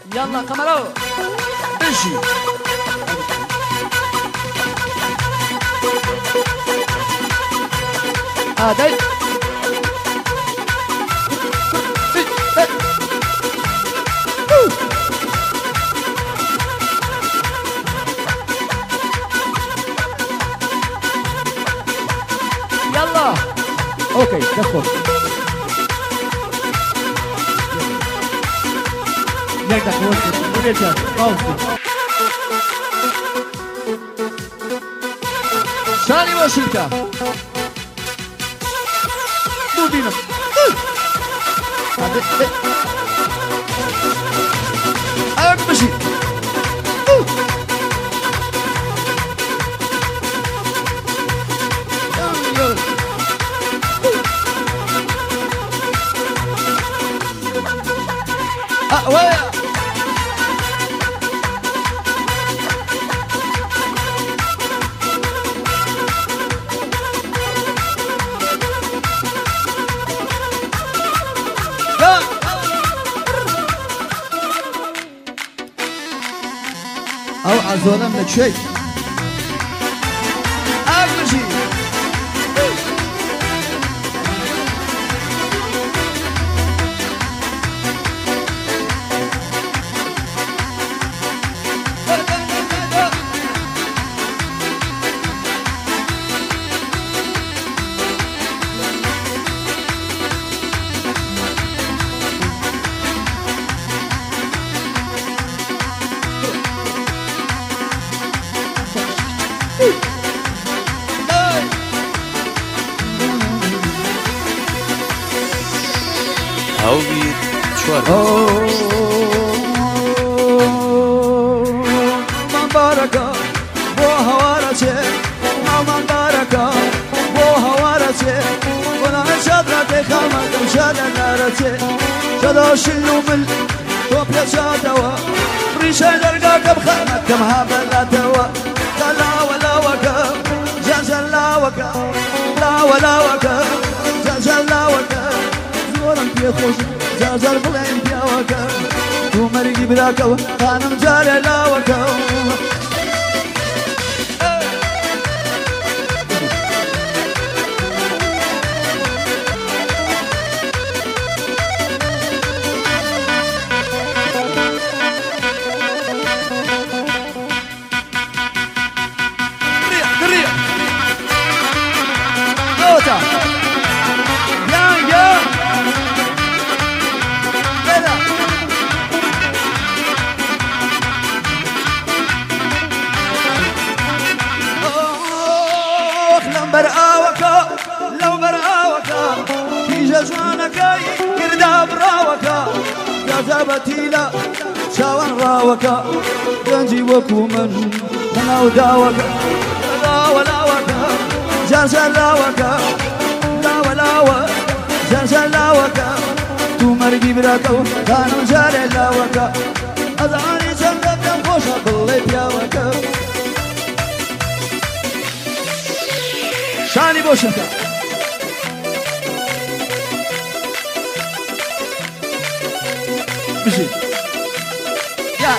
يلا كاميرا امشي هذا يلا اوكي دخل يقدر توصل ونرجع قوسي ثاني وشلته مو بينا امشي وين او عزولا من شيء امشي هاوي شوار من بركة بوها ورثة من بركة بوها ورثة وأنا شدرة خامة وشدة نارتة شدة شلو من توب يا شدوا ريشة جرقة بخامة كم هبلا توا لا ولا وكا جزل لا وكا لا ولا وكا جزل لا وكا زورم في خوش زازر بلين في وكا ومرقي بلاكو خانم جاري لا وكا لو براوكا في جزوانك كردا براوكا جذبتي لا شاون راوكا جنجي وكومن انا وداوكا لا ولا وكا جزا لا وكا لا ولا وكا جزا لا وكا تو مرقي براكو كانوا جاري لا وكا اذاني سندك خوشا بالليل يا وكا شاني بوشنكا بشي يا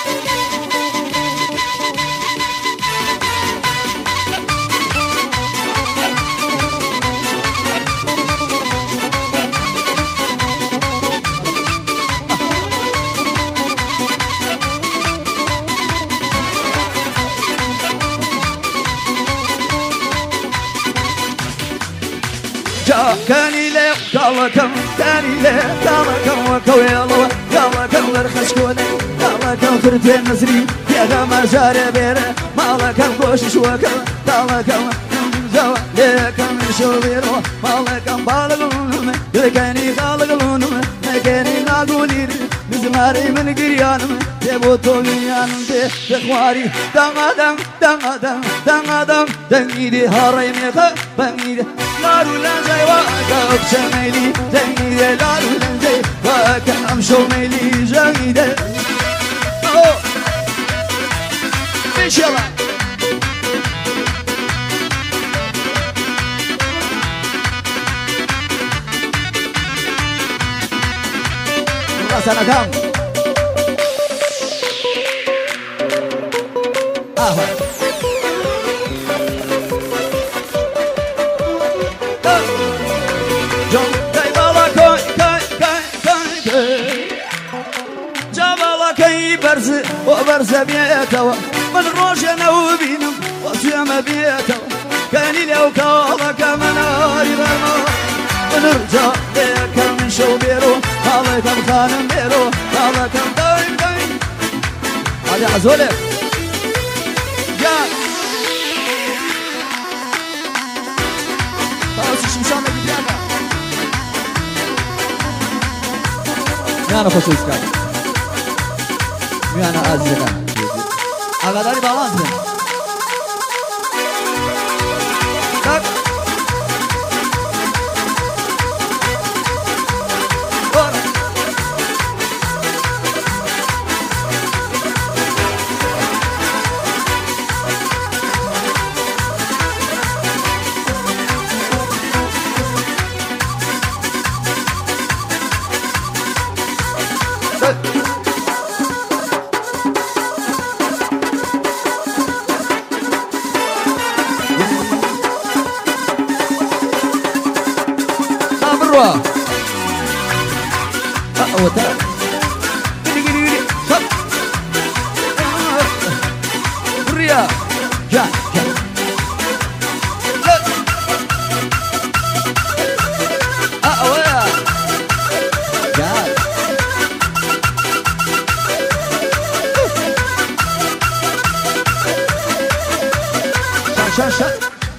كاني لي قالكم كاني لي قالكم وكويلو قالكم ورخشكوني قالكم خرتين نسري يا غما جاري بيره مالكم قوشش وكم قالكم زوا ليكم شوبيرو مالكم بالغون لكاني خالقون مكاني ناقولي مزماري من قريان تبوتونيان تخواري دنغدن دنغدن دنغدن دنغيدي هاري ميخا بنغيدي لارو لنزي واقف شميلي دنغيدي لارو لنزي واقف شميلي جنغيدي إن شاء الله راسنا كام جون كاي بالا كاي كاي كاي كاي كاي جابالا كاي برز وبرز بيتوا من روجنا وبينم وسيما بيتوا كان لو كالا كمناري غرما ونرجع لك من شو بيرو هذا كم خانم بيرو هذا كم دايم دايم هذا عزولك يا خلاص شمشان بديانا میانە خۆشەویستکان میانە ئازیەکان ئاگاداری باڵان بن tak وتر ريا جا جا ويا جا شا شا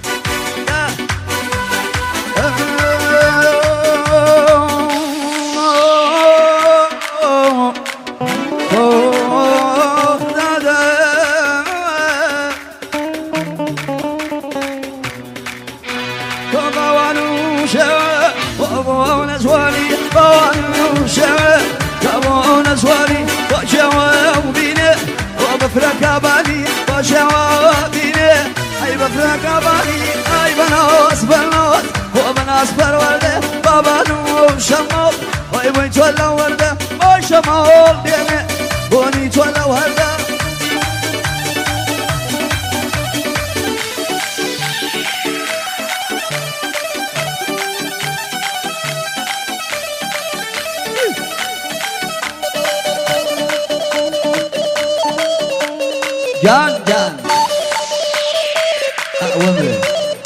فركباني وشوابيني أي بفركباني أي بناس بناس وبناس برولة بابا نو شمال أي بني تولى وردة ما شمال ديني بني تولى وردة جان جان أوامر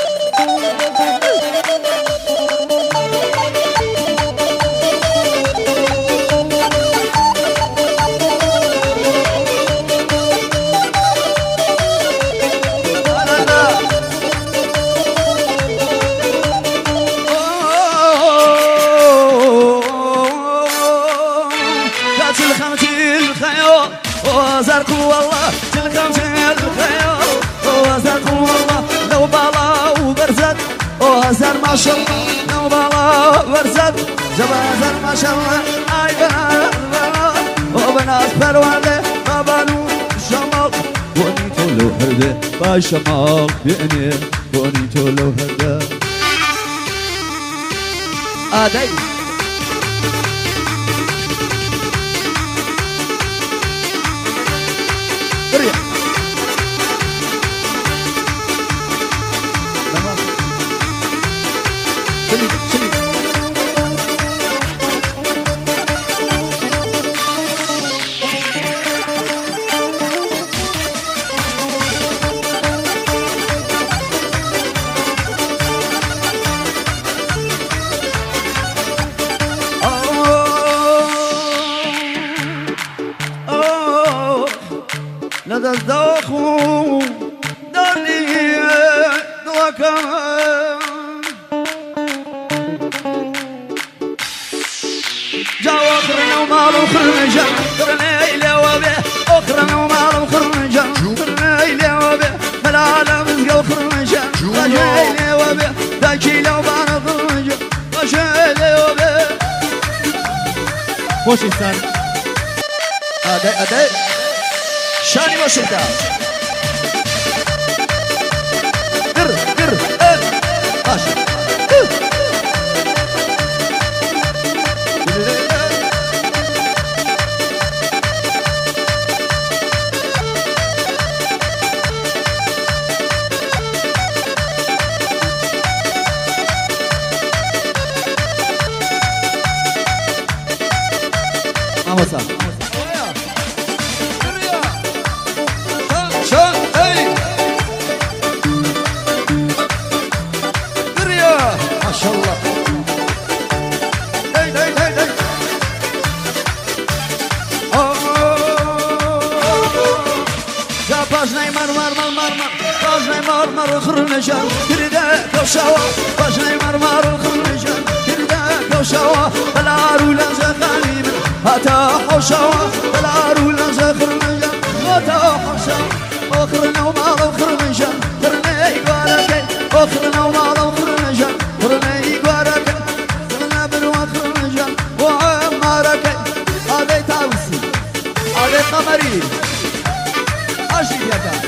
وزرق والله تلقم الخيال وزرق والله لو بالا وبرزت وزر ما شاء الله لو بالا وبرزت جبازر ما شاء الله اي بنات بنات وبنات برواله بابانو شمال ونيتو لو هرده باشمال بيني ونيتو لو هرده آداي بريا شلي شلي لدى الذوق داري وكمان جا أخرنا ومالو خرجا خرنا إلى وبه أخرنا ومالو خرجا خرنا إلى وبه ملالا مزقو خرجا رجا إلى وبه ذاكي لو بانا خرجا رجا إلى وبه خۆشەویستان أداي شاني وشتا در ماشي باجنای مرمر باجنای مرمر خرنجان تريده كوشوا باجنای مرمر خرنجان تريده كوشوا بلا رولا زخالي من هتا حوشوا بلا رولا زخرنجان هتا حوشوا اخرنا وما خرنجان خرني قارك اخرنا وما خرنجان خرني قارك خرنا بنو خرنجان وعمارك هذا تاوسي هذا قمري أشي يا